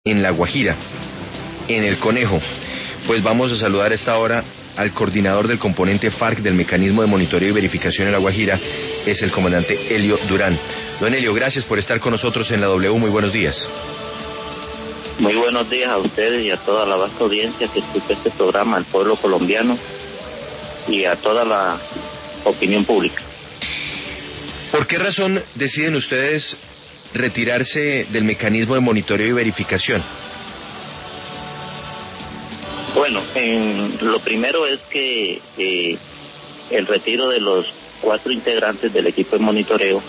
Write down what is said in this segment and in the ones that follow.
en La Guajira, en El Conejo. Pues vamos a saludar a esta hora al coordinador del componente FARC del mecanismo de monitoreo y verificación en La Guajira, es el comandante Elio Durán. Don Elio, gracias por estar con nosotros en la W, muy buenos días. Muy buenos días a ustedes y a toda la vasta audiencia que escucha este programa, al pueblo colombiano y a toda la opinión pública. ¿Por qué razón deciden ustedes retirarse del mecanismo de monitoreo y verificación? Bueno, lo primero es que el retiro de los 4 integrantes del equipo de monitoreo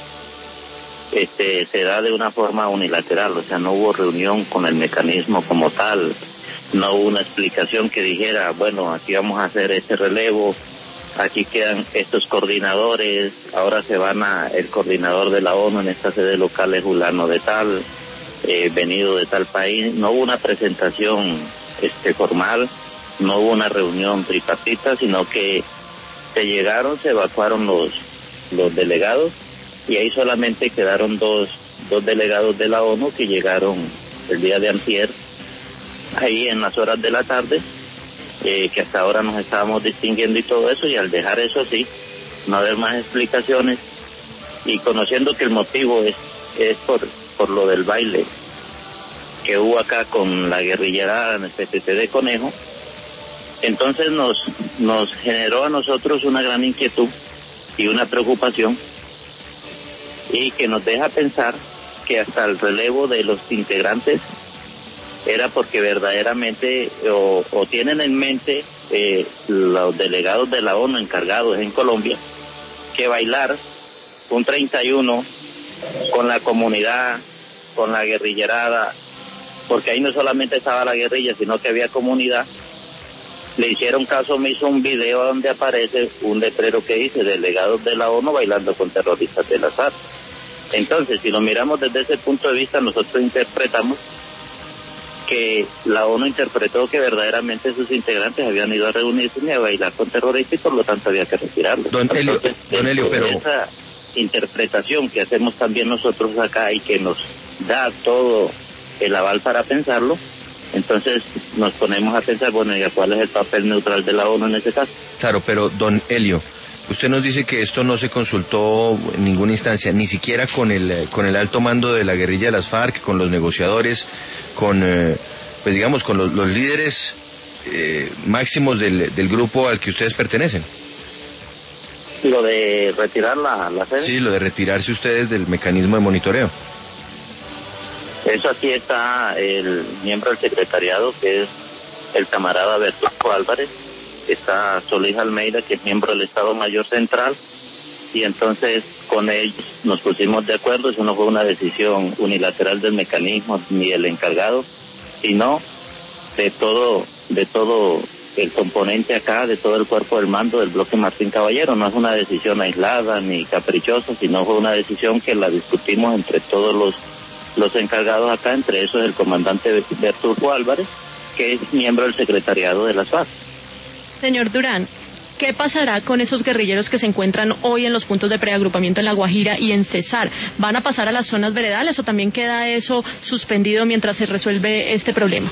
se da de una forma unilateral, o sea, no hubo reunión con el mecanismo como tal, no hubo una explicación que dijera, bueno, aquí vamos a hacer este relevo, aquí quedan estos coordinadores, ahora se van el coordinador de la ONU en esta sede local es fulano de tal, venido de tal país. No hubo una presentación formal, no hubo una reunión tripartita, sino que se evacuaron los delegados y ahí solamente quedaron dos delegados de la ONU que llegaron el día de antier, ahí en las horas de la tarde, que hasta ahora nos estábamos distinguiendo y todo eso, y al dejar eso así, no haber más explicaciones, y conociendo que el motivo es por lo del baile que hubo acá con la guerrillerada en el PTT de Conejo, entonces nos generó a nosotros una gran inquietud y una preocupación, y que nos deja pensar que hasta el relevo de los integrantes era porque verdaderamente o tienen en mente los delegados de la ONU encargados en Colombia que bailar un 31 con la comunidad, con la guerrillerada, porque ahí no solamente estaba la guerrilla, sino que había comunidad. Le hicieron caso omiso un video donde aparece un letrero que dice delegados de la ONU bailando con terroristas del FARC. Entonces, si lo miramos desde ese punto de vista, nosotros interpretamos que la ONU interpretó que verdaderamente sus integrantes habían ido a reunirse y a bailar con terroristas y por lo tanto había que retirarlos. Don Elio, pero esa interpretación que hacemos también nosotros acá y que nos da todo el aval para pensarlo, entonces nos ponemos a pensar, bueno, ¿y cuál es el papel neutral de la ONU en ese caso? Claro, pero don Elio, usted nos dice que esto no se consultó en ninguna instancia, ni siquiera con el alto mando de la guerrilla de las FARC, con los negociadores, con los líderes máximos del grupo al que ustedes pertenecen. Lo de retirar la sede. Sí, lo de retirarse ustedes del mecanismo de monitoreo. Eso aquí está el miembro del secretariado, que es el camarada Bertolfo Álvarez, está Solís Almeida, que es miembro del Estado Mayor Central, y entonces con ellos nos pusimos de acuerdo. Eso no fue una decisión unilateral del mecanismo ni del encargado, sino de todo el componente acá, de todo el cuerpo del mando del bloque Martín Caballero. No es una decisión aislada ni caprichosa, sino fue una decisión que la discutimos entre todos los encargados acá, entre esos el comandante Bertolfo Álvarez, que es miembro del secretariado de las FARC. Señor Durán, ¿qué pasará con esos guerrilleros que se encuentran hoy en los puntos de preagrupamiento en La Guajira y en Cesar? ¿Van a pasar a las zonas veredales o también queda eso suspendido mientras se resuelve este problema?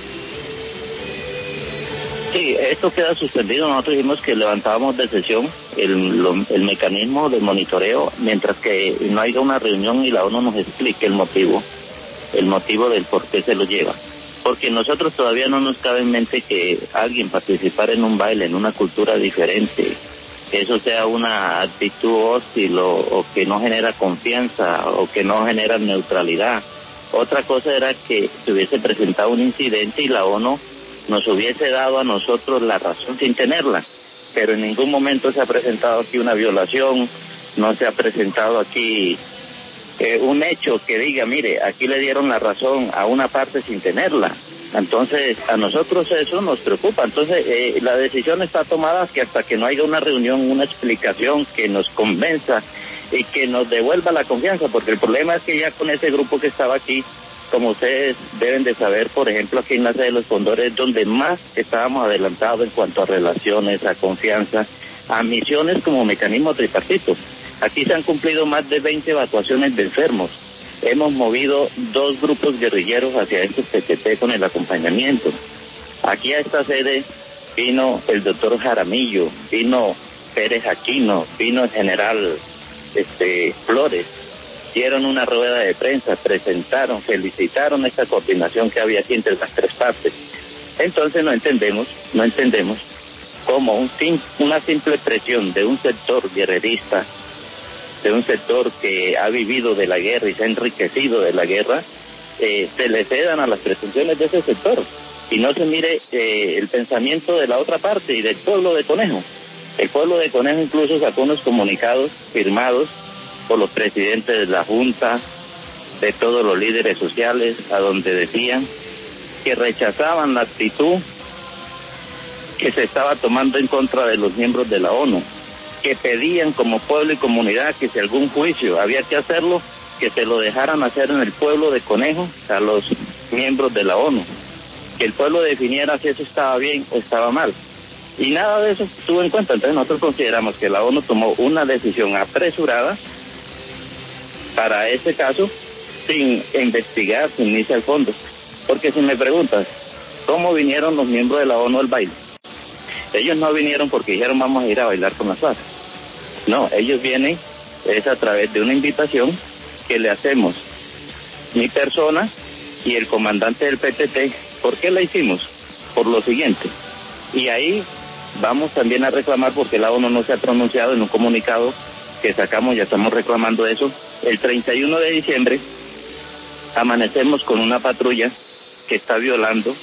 Sí, esto queda suspendido. Nosotros dijimos que levantábamos de sesión el mecanismo de monitoreo mientras que no haya una reunión y la ONU nos explique el motivo del por qué se lo lleva. Porque nosotros todavía no nos cabe en mente que alguien participar en un baile, en una cultura diferente, que eso sea una actitud hostil o que no genera confianza o que no genera neutralidad. Otra cosa era que se hubiese presentado un incidente y la ONU nos hubiese dado a nosotros la razón sin tenerla, pero en ningún momento se ha presentado aquí una violación, no se ha presentado aquí un hecho que diga, mire, aquí le dieron la razón a una parte sin tenerla. Entonces, a nosotros eso nos preocupa. Entonces, la decisión está tomada que hasta que no haya una reunión, una explicación que nos convenza y que nos devuelva la confianza, porque el problema es que ya con ese grupo que estaba aquí, como ustedes deben de saber, por ejemplo, aquí en la sede de los Condores, donde más estábamos adelantados en cuanto a relaciones, a confianza, a misiones como mecanismo tripartito. Aquí se han cumplido más de 20 evacuaciones de enfermos. hemos movido 2 grupos guerrilleros hacia este PTT con el acompañamiento. Aquí a esta sede vino el doctor Jaramillo, vino Pérez Aquino, vino el general Flores, dieron una rueda de prensa, presentaron, felicitaron esta coordinación que había aquí entre las 3 partes. Entonces no entendemos cómo una simple presión de un sector guerrerista, de un sector que ha vivido de la guerra y se ha enriquecido de la guerra, se le cedan a las pretensiones de ese sector y no se mire el pensamiento de la otra parte y del pueblo de Conejo. El pueblo de Conejo incluso sacó unos comunicados firmados por los presidentes de la Junta, de todos los líderes sociales, a donde decían que rechazaban la actitud que se estaba tomando en contra de los miembros de la ONU, que pedían como pueblo y comunidad que si algún juicio había que hacerlo, que se lo dejaran hacer en el pueblo de Conejo a los miembros de la ONU, que el pueblo definiera si eso estaba bien o estaba mal. Y nada de eso estuvo en cuenta. Entonces nosotros consideramos que la ONU tomó una decisión apresurada para ese caso, sin investigar, sin irse al fondo. Porque si me preguntas, ¿cómo vinieron los miembros de la ONU al baile? Ellos no vinieron porque dijeron vamos a ir a bailar con las FARC. No, ellos vienen es a través de una invitación que le hacemos mi persona y el comandante del PTT. ¿Por qué la hicimos? Por lo siguiente. Y ahí vamos también a reclamar, porque la ONU no se ha pronunciado en un comunicado que sacamos, ya estamos reclamando eso. El 31 de diciembre amanecemos con una patrulla que está violando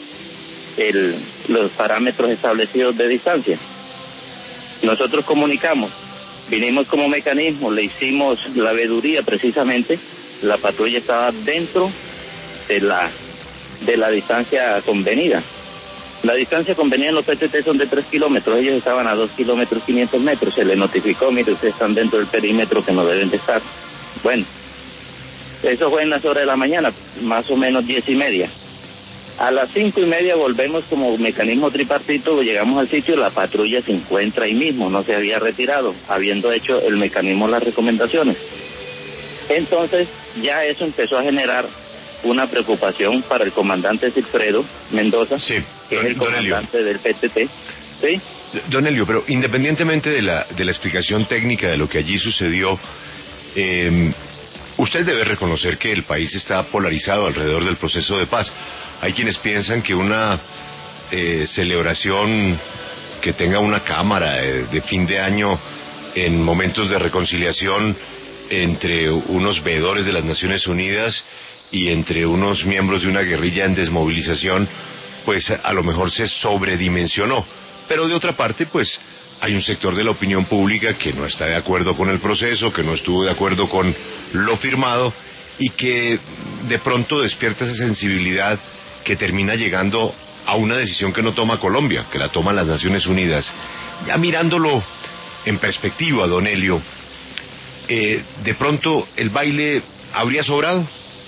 los parámetros establecidos de distancia. Nosotros comunicamos, vinimos como mecanismo, le hicimos la veeduría precisamente, la patrulla estaba dentro de la distancia convenida. La distancia convenida en los PTT son de 3 kilómetros, ellos estaban a 2 kilómetros 500 metros, se les notificó, mire, ustedes están dentro del perímetro que no deben de estar. Bueno, eso fue en las horas de la mañana, más o menos 10:30. A las 5:30 volvemos como mecanismo tripartito, llegamos al sitio, la patrulla se encuentra ahí mismo, no se había retirado, habiendo hecho el mecanismo las recomendaciones. Entonces ya eso empezó a generar una preocupación para el comandante Silfredo Mendoza, sí, que es el comandante del PTT. ¿Sí? Don Elio, pero independientemente de la explicación técnica de lo que allí sucedió, usted debe reconocer que el país está polarizado alrededor del proceso de paz. Hay quienes piensan que una celebración que tenga una cámara de fin de año en momentos de reconciliación entre unos veedores de las Naciones Unidas y entre unos miembros de una guerrilla en desmovilización, pues a lo mejor se sobredimensionó. Pero de otra parte, pues hay un sector de la opinión pública que no está de acuerdo con el proceso, que no estuvo de acuerdo con lo firmado y que de pronto despierta esa sensibilidad que termina llegando a una decisión que no toma Colombia, que la toman las Naciones Unidas. Ya mirándolo en perspectiva, don Elio, de pronto el baile habría sobrado.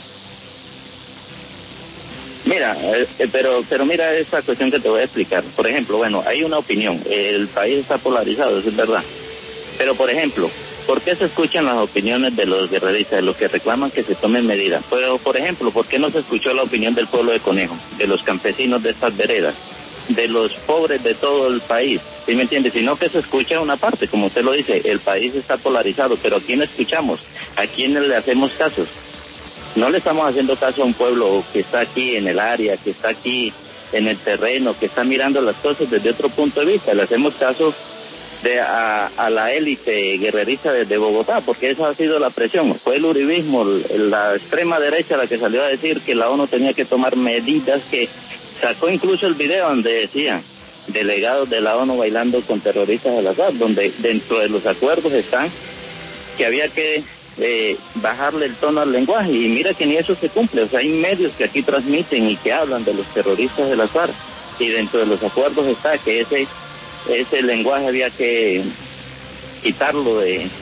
Mira, pero mira esta cuestión que te voy a explicar. Por ejemplo, bueno, hay una opinión, el país está polarizado, eso es verdad. Pero, por ejemplo, ¿por qué se escuchan las opiniones de los guerreristas, de los que reclaman que se tomen medidas? Pero, por ejemplo, ¿por qué no se escuchó la opinión del pueblo de Conejo, de los campesinos de estas veredas, de los pobres de todo el país? ¿Sí me entiende? Sino que se escucha una parte, como usted lo dice, el país está polarizado, pero ¿a quién escuchamos? ¿A quién le hacemos caso? No le estamos haciendo caso a un pueblo que está aquí en el área, que está aquí en el terreno, que está mirando las cosas desde otro punto de vista. Le hacemos caso a la élite guerrerista desde Bogotá, porque esa ha sido la presión. Fue el uribismo, la extrema derecha la que salió a decir que la ONU tenía que tomar medidas, que sacó incluso el video donde decía delegados de la ONU bailando con terroristas al azar, donde dentro de los acuerdos están que había que bajarle el tono al lenguaje, y mira que ni eso se cumple. O sea, hay medios que aquí transmiten y que hablan de los terroristas de la FARC, y dentro de los acuerdos está que ese lenguaje había que quitarlo de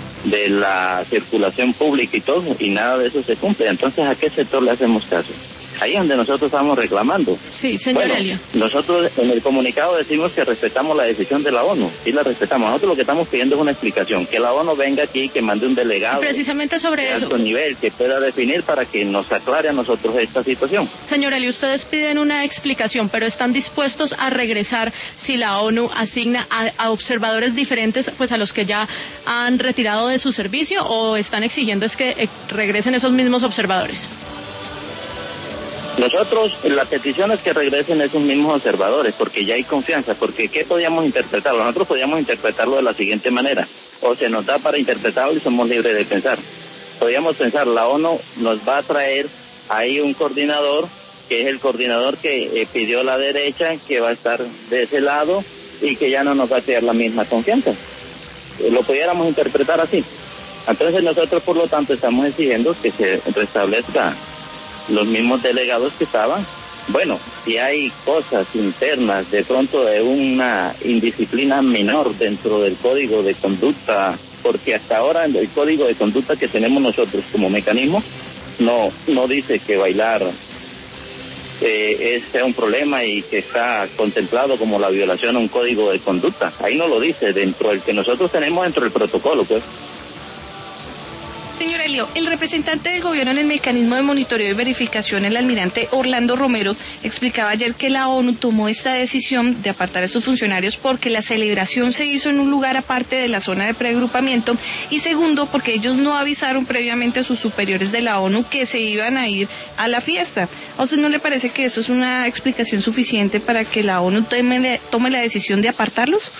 la circulación pública y todo, y nada de eso se cumple. Entonces, ¿a qué sector le hacemos caso? Ahí es donde nosotros estamos reclamando. Sí, señor Elio. Nosotros en el comunicado decimos que respetamos la decisión de la ONU, sí la respetamos. Nosotros lo que estamos pidiendo es una explicación, que la ONU venga aquí, que mande un delegado precisamente sobre de eso, alto nivel, que pueda definir para que nos aclare a nosotros esta situación. Señor Elio, ustedes piden una explicación, pero ¿están dispuestos a regresar si la ONU asigna a observadores diferentes pues a los que ya han retirado de su servicio, o están exigiendo es que regresen esos mismos observadores? Nosotros, la petición es que regresen esos mismos observadores, porque ya hay confianza, porque ¿qué podíamos interpretarlo? Nosotros podíamos interpretarlo de la siguiente manera, o se nos da para interpretarlo y somos libres de pensar. Podríamos pensar, la ONU nos va a traer ahí un coordinador, que es el coordinador que pidió la derecha, que va a estar de ese lado y que ya no nos va a crear la misma confianza. Lo pudiéramos interpretar así. Entonces nosotros, por lo tanto, estamos exigiendo que se restablezca los mismos delegados que estaban. Bueno, si hay cosas internas, de pronto de una indisciplina menor dentro del código de conducta, porque hasta ahora el código de conducta que tenemos nosotros como mecanismo no dice que bailar sea un problema y que está contemplado como la violación a un código de conducta. Ahí no lo dice, dentro del que nosotros tenemos dentro del protocolo, pues. Señor Elio, el representante del gobierno en el mecanismo de monitoreo y verificación, el almirante Orlando Romero, explicaba ayer que la ONU tomó esta decisión de apartar a estos funcionarios porque la celebración se hizo en un lugar aparte de la zona de preagrupamiento, y segundo, porque ellos no avisaron previamente a sus superiores de la ONU que se iban a ir a la fiesta. ¿A usted no le parece que eso es una explicación suficiente para que la ONU tome la decisión de apartarlos?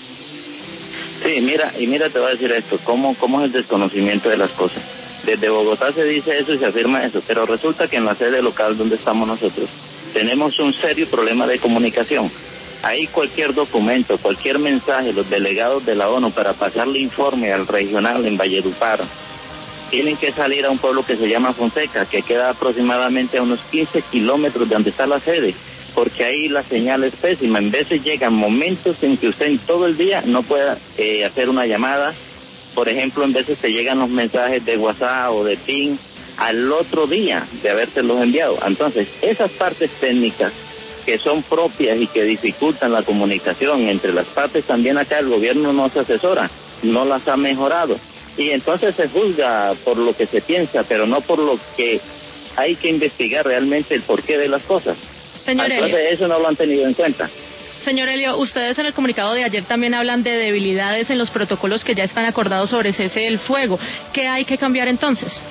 Sí, mira, te voy a decir esto, ¿cómo es el desconocimiento de las cosas? Desde Bogotá se dice eso y se afirma eso, pero resulta que en la sede local donde estamos nosotros tenemos un serio problema de comunicación. Ahí cualquier documento, cualquier mensaje, los delegados de la ONU para pasarle informe al regional en Valledupar, tienen que salir a un pueblo que se llama Fonseca, que queda aproximadamente a unos 15 kilómetros de donde está la sede, porque ahí la señal es pésima. En veces llegan momentos en que usted en todo el día no pueda hacer una llamada. Por ejemplo, en veces te llegan los mensajes de WhatsApp o de PIN al otro día de habérselos enviado. Entonces, esas partes técnicas que son propias y que dificultan la comunicación entre las partes, también acá el gobierno no se asesora, no las ha mejorado. Y entonces se juzga por lo que se piensa, pero no por lo que hay que investigar realmente el porqué de las cosas. Señor Elio, entonces eso no lo han tenido en cuenta. Señor Elio, ustedes en el comunicado de ayer también hablan de debilidades en los protocolos que ya están acordados sobre cese del fuego. ¿Qué hay que cambiar entonces?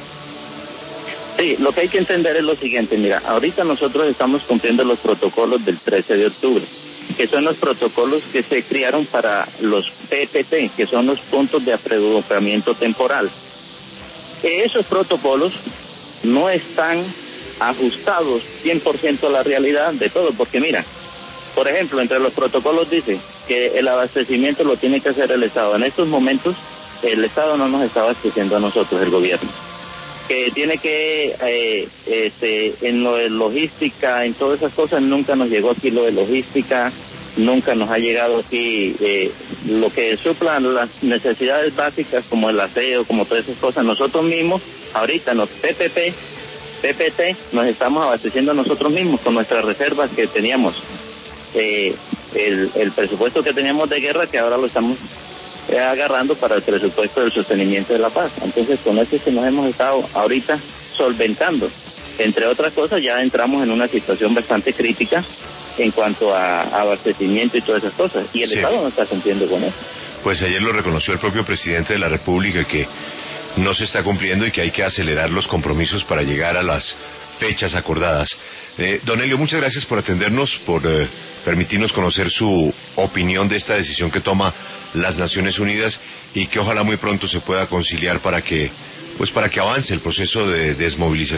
Sí, lo que hay que entender es lo siguiente. Mira, ahorita nosotros estamos cumpliendo los protocolos del 13 de octubre, que son los protocolos que se crearon para los PPT, que son los puntos de apregrupamiento temporal. Esos protocolos no están ajustados 100% a la realidad de todo, porque mira, por ejemplo, entre los protocolos dice que el abastecimiento lo tiene que hacer el Estado. En estos momentos el Estado no nos está abasteciendo a nosotros, el gobierno, que tiene que en lo de logística, en todas esas cosas nunca nos llegó aquí lo de logística, nunca nos ha llegado aquí lo que suplan las necesidades básicas como el aseo, como todas esas cosas. Nosotros mismos ahorita los PPT nos estamos abasteciendo nosotros mismos con nuestras reservas que teníamos, el presupuesto que teníamos de guerra, que ahora lo estamos agarrando para el presupuesto del sostenimiento de la paz. Entonces con eso que nos hemos estado ahorita solventando. Entre otras cosas, ya entramos en una situación bastante crítica en cuanto a abastecimiento y todas esas cosas, y el Estado no está cumpliendo con eso. Pues ayer lo reconoció el propio presidente de la República, que no se está cumpliendo y que hay que acelerar los compromisos para llegar a las fechas acordadas. Don Elio, muchas gracias por atendernos, por permitirnos conocer su opinión de esta decisión que toma las Naciones Unidas, y que ojalá muy pronto se pueda conciliar para que avance el proceso de desmovilización